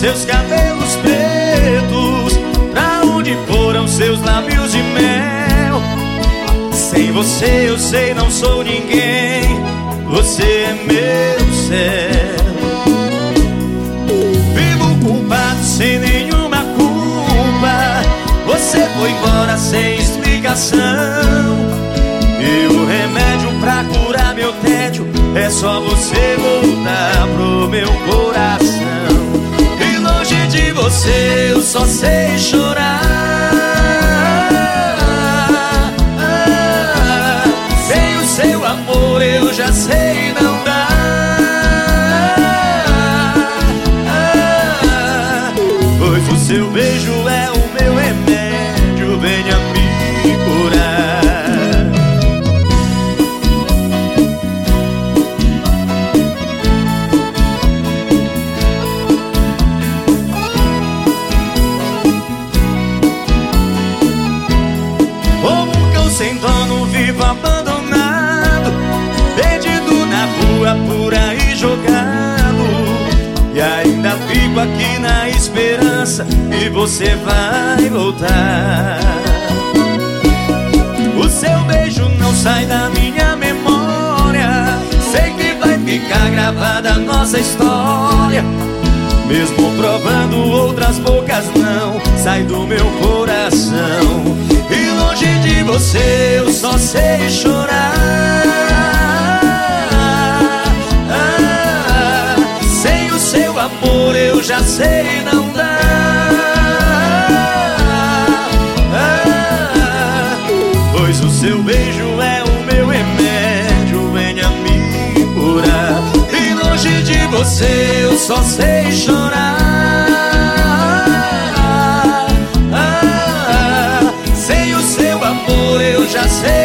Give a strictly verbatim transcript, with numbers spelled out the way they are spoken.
seus cabelos pretos? Pra onde foram seus lábios de mel? Sem você eu sei não sou ninguém, você é meu céu. Vivo culpado sem nenhuma culpa, você foi embora sem explicação. E o remédio pra curar meu tédio é só você voltar pro meu coração. E longe de você eu só sei chorar. Sem o seu amor eu já sei não dá. Pois o seu beijo é o meu remédio, venha me curar. Sem dono, vivo abandonado, perdido na rua, por aí jogado. E ainda fico aqui na esperança que você vai voltar. O seu beijo não sai da minha memória, sei que vai ficar gravada a nossa história. Mesmo provando outras bocas não sai do meu coração. E longe de você eu só sei chorar. ah, Sem o seu amor eu já sei não dá. ah, Pois o seu beijo é o meu remédio, venha me curar. E longe de você eu só sei chorar. Sem o seu amor eu já sei